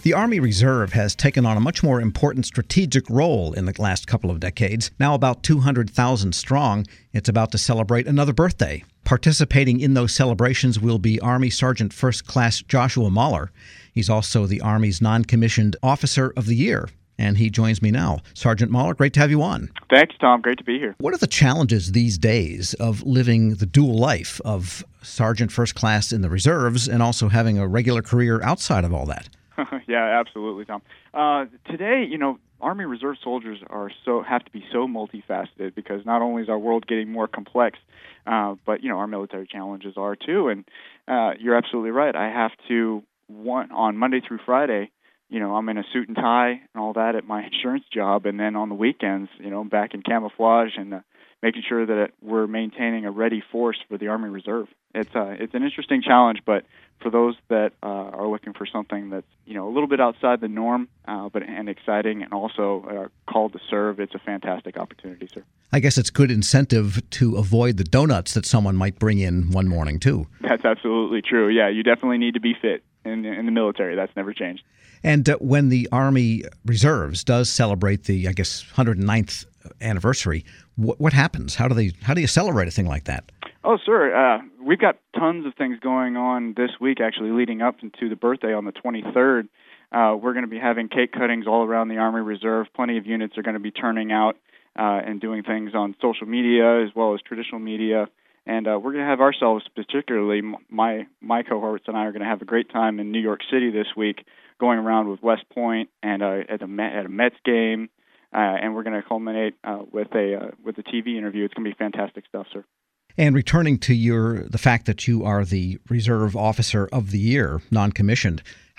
The Army Reserve has taken on a much more important strategic role in the last couple of decades. Now about 200,000 strong, it's about to celebrate another birthday. Participating in those celebrations will be Army Sergeant First Class Joshua Mahler. He's also the Army's Non-Commissioned Officer of the Year, and he joins me now. Sergeant Mahler, great to have you on. Thanks, Tom. Great to be here. What are the challenges these days of living the dual life of Sergeant First Class in the Reserves and also having a regular career outside of all that? Yeah, absolutely, Tom. Today, Army Reserve soldiers have to be so multifaceted because not only is our world getting more complex, but our military challenges are too. And you're absolutely right. I have to on Monday through Friday. I'm in a suit and tie and all that at my insurance job, and then on the weekends, I'm back in camouflage and making sure that we're maintaining a ready force for the Army Reserve. It's an interesting challenge, but for those that are looking for something that's a little bit outside the norm, and exciting, and also called to serve, it's a fantastic opportunity, sir. I guess it's good incentive to avoid the donuts that someone might bring in one morning too. That's absolutely true. Yeah, you definitely need to be fit in the military. That's never changed. And when the Army Reserves does celebrate the, 109th anniversary, what happens? How do you celebrate a thing like that? Oh, sir, we've got tons of things going on this week, actually, leading up into the birthday on the 23rd. We're going to be having cake cuttings all around the Army Reserve. Plenty of units are going to be turning out and doing things on social media as well as traditional media. And we're going to have ourselves, particularly my cohorts and I, are going to have a great time in New York City this week, going around with West Point and at a Mets game, and we're going to culminate with a TV interview. It's going to be fantastic stuff, sir. And returning to the fact that you are the Reserve Officer of the Year, non-commissioned,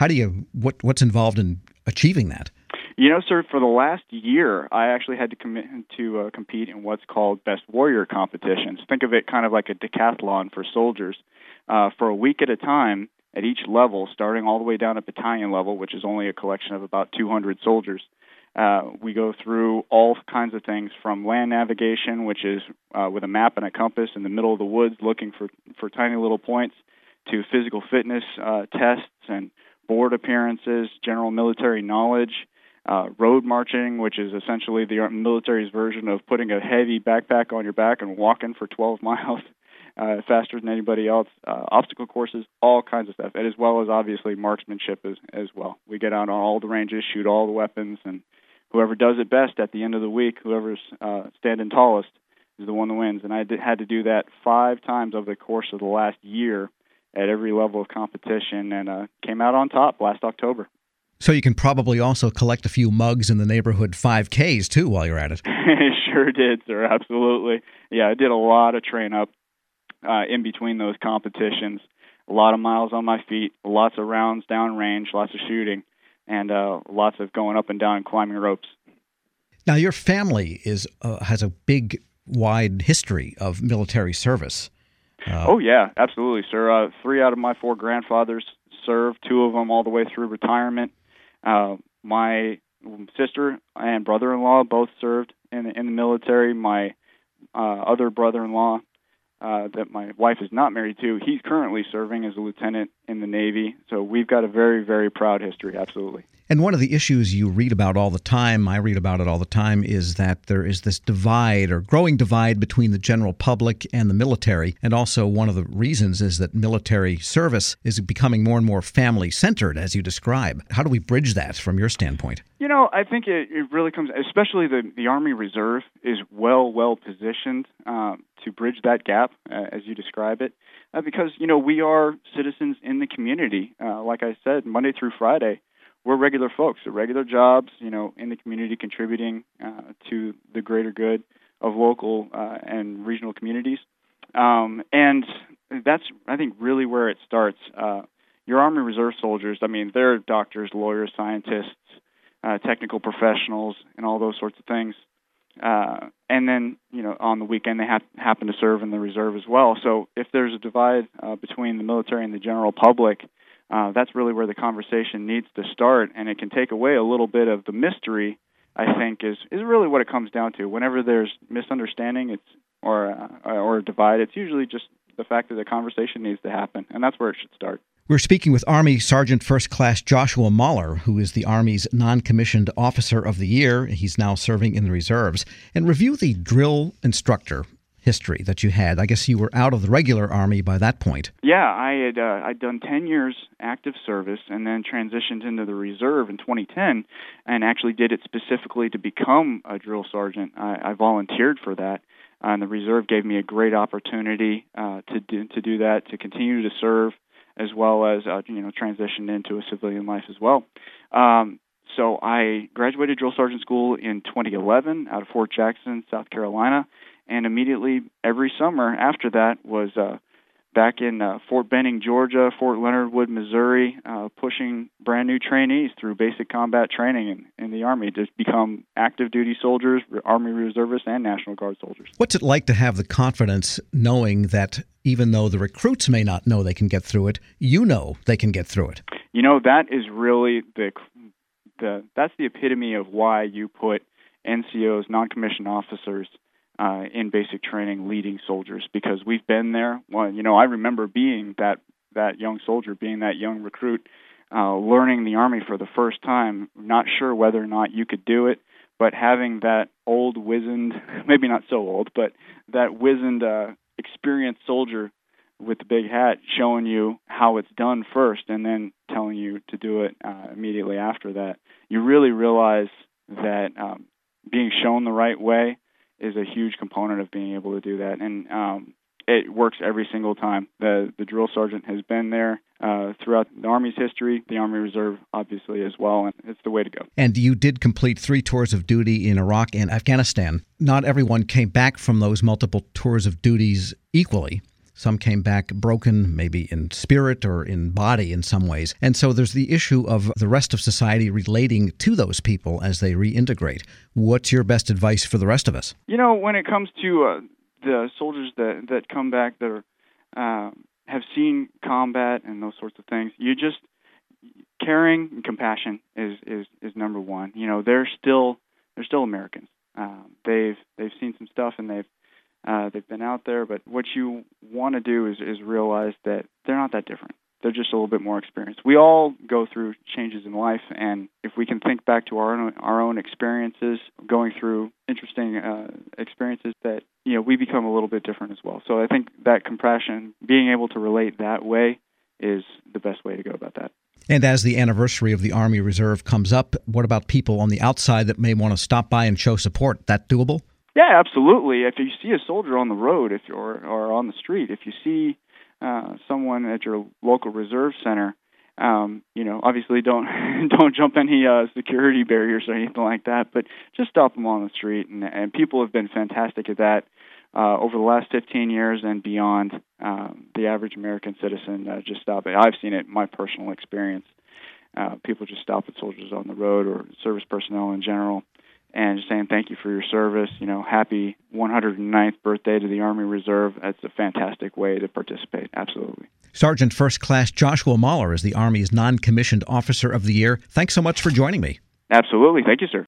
what's involved in achieving that? Sir, for the last year, I actually had to commit to compete in what's called Best Warrior competitions. Think of it kind of like a decathlon for soldiers. For a week at a time, at each level, starting all the way down at battalion level, which is only a collection of about 200 soldiers. We go through all kinds of things from land navigation, which is with a map and a compass in the middle of the woods looking for tiny little points, to physical fitness tests and board appearances, general military knowledge, road marching, which is essentially the military's version of putting a heavy backpack on your back and walking for 12 miles faster than anybody else, obstacle courses, all kinds of stuff, and as well as obviously marksmanship as well. We get out on all the ranges, shoot all the weapons, and whoever does it best at the end of the week, whoever's standing tallest, is the one that wins. And I had to do that 5 times over the course of the last year at every level of competition, and came out on top last October. So you can probably also collect a few mugs in the neighborhood 5Ks, too, while you're at it. Sure did, sir, absolutely. Yeah, I did a lot of train-up in between those competitions, a lot of miles on my feet, lots of rounds downrange, lots of shooting, and lots of going up and down and climbing ropes. Now, your family has a big, wide history of military service. Oh, yeah, absolutely, sir. 3 out of my 4 grandfathers served, 2 of them all the way through retirement. My sister and brother-in-law both served in the military. My other brother-in-law that my wife is not married to, he's currently serving as a lieutenant in the Navy. So we've got a very, very proud history, absolutely. And one of the issues you read about all the time, I read about it all the time, is that there is this divide or growing divide between the general public and the military. And also one of the reasons is that military service is becoming more and more family-centered, as you describe. How do we bridge that from your standpoint? I think it really comes, especially the Army Reserve is well positioned to bridge that gap, as you describe it, because, we are citizens in the community. Like I said, Monday through Friday, we're regular folks, regular jobs, in the community, contributing to the greater good of local and regional communities. And that's, I think, really where it starts. Your Army Reserve soldiers, they're doctors, lawyers, scientists, technical professionals, and all those sorts of things. And then, on the weekend, they happen to serve in the reserve as well. So if there's a divide between the military and the general public, that's really where the conversation needs to start, and it can take away a little bit of the mystery, I think, is really what it comes down to. Whenever there's misunderstanding or a divide, it's usually just the fact that the conversation needs to happen, and that's where it should start. We're speaking with Army Sergeant First Class Joshua Mahler, who is the Army's Non-Commissioned Officer of the Year. He's now serving in the reserves. And review the drill instructor history that you had. I guess you were out of the regular Army by that point. Yeah, I'd done 10 years active service and then transitioned into the reserve in 2010 and actually did it specifically to become a drill sergeant. I volunteered for that. And the reserve gave me a great opportunity to do that, to continue to serve, as well as transition into a civilian life as well. So I graduated drill sergeant school in 2011 out of Fort Jackson, South Carolina, and immediately every summer after that was back in Fort Benning, Georgia, Fort Leonard Wood, Missouri, pushing brand new trainees through basic combat training in the Army to become active duty soldiers, Army reservists, and National Guard soldiers. What's it like to have the confidence knowing that even though the recruits may not know they can get through it, you know they can get through it? That is really that's the epitome of why you put NCOs, non-commissioned officers, in basic training leading soldiers, because we've been there. Well, I remember being that young soldier, being that young recruit, learning the Army for the first time, not sure whether or not you could do it, but having that old, wizened, maybe not so old, but that wizened, experienced soldier with the big hat showing you how it's done first and then telling you to do it immediately after that. You really realize that being shown the right way is a huge component of being able to do that, and it works every single time. The drill sergeant has been there throughout the Army's history, the Army Reserve obviously as well, and it's the way to go. And you did complete 3 tours of duty in Iraq and Afghanistan. Not everyone came back from those multiple tours of duties equally. Some came back broken, maybe in spirit or in body in some ways. And so there's the issue of the rest of society relating to those people as they reintegrate. What's your best advice for the rest of us? When it comes to the soldiers that come back that have seen combat and those sorts of things, you just caring and compassion is number one. They're still Americans. They've seen some stuff and they've been out there, but what you want to do is realize that they're not that different. They're just a little bit more experienced. We all go through changes in life, and if we can think back to our own experiences, going through interesting experiences, that we become a little bit different as well. So I think that compassion, being able to relate that way, is the best way to go about that. And as the anniversary of the Army Reserve comes up, what about people on the outside that may want to stop by and show support? That doable? Yeah, absolutely. If you see a soldier on the road, or on the street, if you see someone at your local reserve center, obviously don't jump any security barriers or anything like that, but just stop them on the street. And people have been fantastic at that over the last 15 years and beyond. The average American citizen just stop it. I've seen it in my personal experience. People just stop at soldiers on the road or service personnel in general, and just saying thank you for your service. Happy 109th birthday to the Army Reserve. That's a fantastic way to participate. Absolutely. Sergeant First Class Joshua Mahler is the Army's Non-Commissioned Officer of the Year. Thanks so much for joining me. Absolutely. Thank you, sir.